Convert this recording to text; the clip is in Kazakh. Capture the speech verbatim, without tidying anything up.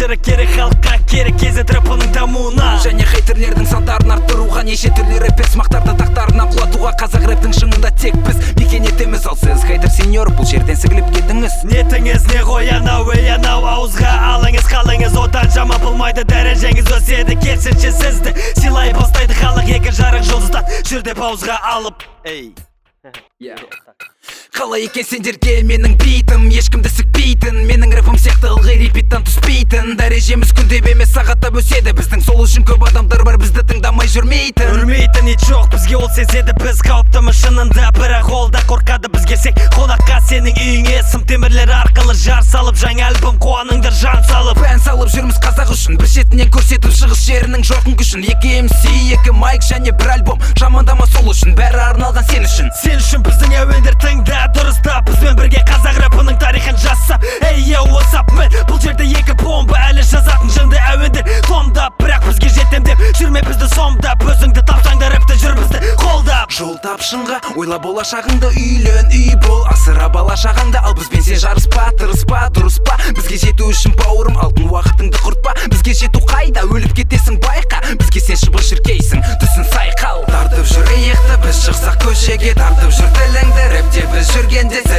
жыры керек халыққа керек кезет рэпінің дамуына. Және хейтерлердің сандарын арттыруға, неше түрлі рэпер смақтарды тақтарынан құлатуға. Қазақ рэптің шыңында тек біз мекен етеміз, ал сіз хейтер сеньор бұл жерден сігіліп кетіңіз. Нетіңіз не ғой анау ей анау, ауызға алыңыз қалыңыз, одан жама болмайды, дәрежеңіз өседі. Керісінше сізді сыйлай бастайды халық, екі жарық жұлдыздан жүрде паузға алып. Ей Қалай екен сендерге менің битім, ешкімді сікпейтін, менің рэпім сияқты ылғи репиттан түспейтін. Дәрежеміз күндеп емес сағаттап өседі, біздің сол үшін көп адамдар бар бізді тыңдамай жүрмейтін. Үрмейтін ит жоқ, бізге ол сезеді, біз қауіптіміз шынында, бірақ ол да қорқады біз келсек қонаққа. Сенің үйіңе сым темірлер арқылы жар салып, жаңа альбом қуаныңдар жан салып. Бән салып жүрміз қазақ үшін, бір шетінен көрсетіп шығыс жерінің жоқын күшін. Екі эм си, екі майк және бір альбом, жамандама сол үшін, бәрі арналған сен үшін. Сен үшін біздің әуендер тыңда, дұрыстап, бізбен бірге қазақ рэпінің тарихын жасап. Эй, еу, what's up, man? Бұл жерде екі бомба, әлі жазатын жынды әуендер томдап, бірақ бізге жетем деп жүрме бізді сомдап. Өзіңді тапсаң да рэпті жүр бізді қолдап. Жол тап шыңға, ойла болашағыңды, үйлен үй бол, асыра бала шағаңды, ал бізбен сен жарыспа, тырыспа, дұрыспа. Бізге жету үшін бауырым алтын уақытыңды құртпа. Бізге жету қайда, өліп кетесің байқа, бізге сен шыбық шіркейсің, түсін сайқал. Тартып жүр иықты, біз шықсақ көшеге, тартып жүр тіліңді, рэпте біз жүргенде